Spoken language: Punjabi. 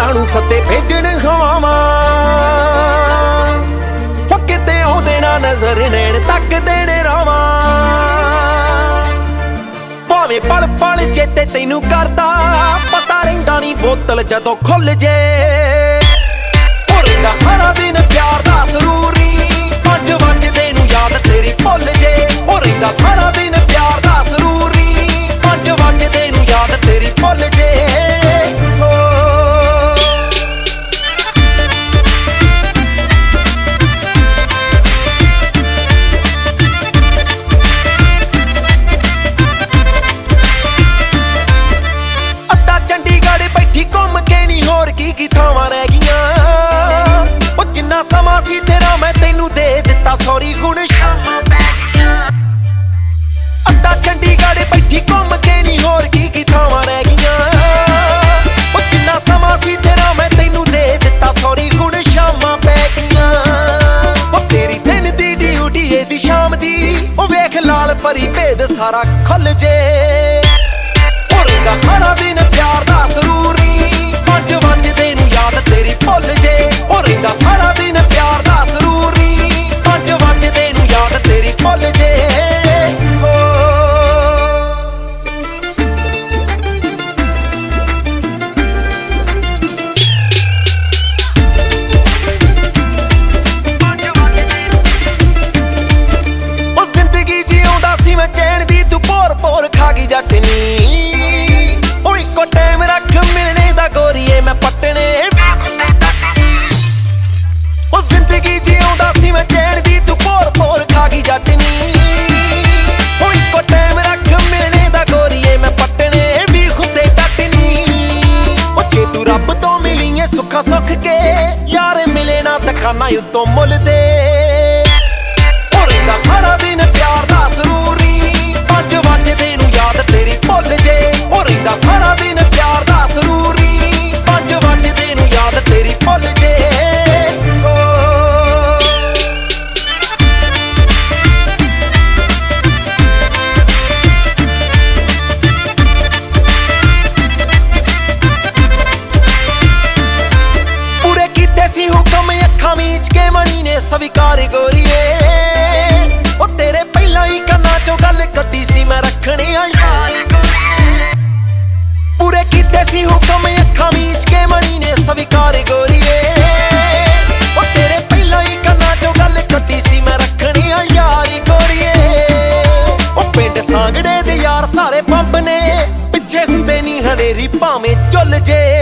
ਯਾਰਾਂ ਨੂੰ ਸੱਦੇ ਭੇਜਣ ਹਵਾਵਾਂ ਹੋ ਕਿਤੇ ਉਹਦੇ ਨਾਲ ਨਜ਼ਰ ਨੈਣ ਤੱਕਦੇ ਨੇ ਰਾਵਾਂ ਭਾਵੇਂ ਪਲ ਪਲ ਚੇਤੇ ਤੈਨੂੰ ਕਰਦਾ ਪਤਾ ਰਹਿੰਦਾ ਨਹੀਂ ਬੋਤਲ ਜਦੋਂ ਖੁੱਲ ਜੇ ਹੋ ਰਹਿੰਦਾ ਸਾਰਾ ਦਿਨ ਪਿਆਰ ਦਾ ਸਰੂਰੀ 5 ਵਜੇ ਨੂੰ ਯਾਦ ਤੇਰੀ ਭੁੱਲ ਜੇ ਹੋ ਰਹਿੰਦਾ ਸਾਰਾ ਦਿਨ ਪਿਆਰ ਦਾ ਸਰੂਰੀ 5 ਵਜੇ ਨੂੰ ਯਾਦ ਤੇਰੀ ਭੁੱਲ ਜੇ ਚੰਡੀਗੜ੍ਹ ਬੈਠੀ ਘੁੰਮ ਕੇ ਨੀ ਹੋਰ ਕੀ ਥਾਵਾਂ ਰਹਿ ਗਈਆਂ ਉਹ ਜਿੰਨਾ ਸਮਾਂ ਸੀ ਤੇਰਾ ਮੈਂ ਤੈਨੂੰ ਦੇ ਦਿੱਤਾ ਸੌਰੀ ਹੁਣ ਸ਼ਾਮਾਂ ਪੈ ਗਈਆਂ ਅੱਧਾ ਚੰਡੀਗੜ੍ਹ ਬੈਠੀ ਘੁੰਮ ਕੇ ਨੀ ਹੋਰ ਕੀ ਥਾਵਾਂ ਰਹਿ ਗਈਆਂ ਉਹ ਜਿੰਨਾ ਸਮਾਂ ਸੀ ਤੇਰਾ ਮੈਂ ਤੈਨੂੰ ਦੇ ਦਿੱਤਾ ਸੌਰੀ ਹੁਣ ਸ਼ਾਮਾਂ ਪੈ ਗਈਆਂ ਉਹ ਤੇਰੀ ਦਿਨ ਦੀ ਡਿਊਟੀ ਏ ਦੀ ਸ਼ਾਮ ਦੀ ਉਹ ਵੇਖ ਲਾਲ ਪਰੀ ਭੇਦ ਸਾਰਾ ਖੁੱਲ ਜੇ ਹੋ ਰਹਿੰਦਾ ਸਾਰਾ ਦਿਨ ਪਿਆਰ ਦਾ ਸਰੂਰੀ 5 ਵਜੇ ਨੂੰ ਯਾਦ ਤੇਰੀ ਭੁੱਲ ਜੇ ਹੋ ਰਹਿੰਦਾ ਸਾਰਾ ਦਿਨ ਪਿਆਰ ਦਾ ਸਰੂਰੀ 5 ਵਜੇ ਨੂੰ ਯਾਦ ਤੇਰੀ ਭੁੱਲ ਜੇ ਉਹ ਜ਼ਿੰਦਗੀ ਜਿਉਂਦਾ ਸੀ ਮੈਂ ਚੈਨ ਦੀ ਤੂੰ ਭੋਰ ਭੋਰ ਖਾ ਗਈ ਜੱਟ ਨੀ ਇੱਕੋ ਟਾਈਮ ਰੱਖ ਮਿਲਣੇ ਦਾ ਗੋਰੀਏ ਮੈਂ ਪੱਟਣੇ ਉਹ ਜ਼ਿੰਦਗੀ ਜਿਉਂਦਾ ਸੀ ਮੈਂ ਚੈਨ ਦੀ ਤੂੰ ਭੋਰ ਭੋਰ ਖਾ ਗਈ ਜੱਟਨੀ ਉਹ ਇੱਕੋ ਟਾਈਮ ਰੱਖ ਮਿਲਣੇ ਦਾ ਗੋਰੀਏ ਮੈਂ ਪੱਟਣੇ ਵੀ ਖੁੱਦੇ ਕੱਟਨੀ ਉਹ ਜੇ ਤੂੰ ਰੱਬ ਤੋਂ ਮਿਲੀਏ ਸੁੱਖਾ ਸੁੱਖ ਕੇ ਯਾਰ ਮਿਲੇ ਨਾ ਦੁਕਾਨਾਂ ਉੱਤੋਂ ਮੁੱਲ ਦੇ ਹੋ ਰਹਿੰਦਾ ਸਾਰਾ ਦਿਨ ਪਿਆਰ ਦਾ ਸਰੂਰੀ 5 ਵਜੇ ਨੂੰ ਯਾਦ ਤੇਰੀ ਭੁੱਲ ਜੇ ਹੋ ਰਹਿੰਦਾ ਸਾਰਾ ਦਿਨ ਪਿਆਰ ਦਾ ਸਰੂਰੀ 5 ਵਜੇ ਨੂੰ ਯਾਦ ਤੇਰੀ ਭੁੱਲ ਜੇ ਪੂਰੇ ਕੀਤੇ ਸੀ ਹੁਕਮ ਅੱਖਾਂ ਮੀਚ ਕੇ ਮਣੀ ਨੇ ਸਵੀਕਾਰ ਗੋਰੀਏ ਉਹ ਤੇਰੇ ਪਹਿਲਾਂ ਹੀ ਕੰਨਾਂ ਚੋਂ ਗੱਲ ਕੱਢੀ ਸੀ ਮੈਂ ਰੱਖਣੇ ਆ ਯਾਦ ਪੂਰੇ ਕੀਤੇ ਸੀ ਹੁਕਮ ਅੱਖਾਂ ਮੀਚ ਕੇ ਮਣੀ ਨੇ ਸਵੀਕਾਰ ਗੋਰੀਏ ਉਹ ਤੇਰੇ ਪਹਿਲਾਂ ਹੀ ਕੰਨਾਂ ਚੋਂ ਗੱਲ ਕੱਢੀ ਸੀ ਮੈਂ ਰੱਖਣੀ ਆ ਯਾਰੀ ਗੋਰੀਏ ਉਹ ਪਿੰਡ ਸਾਂਗੜੇ ਦੇ ਯਾਰ ਸਾਰੇ ਪੰਪ ਨੇ ਪਿੱਛੇ ਹੁੰਦੇ ਨੀ ਹਨੇਰੀ ਭਾਵੇਂ ਝੁੱਲ ਜੇ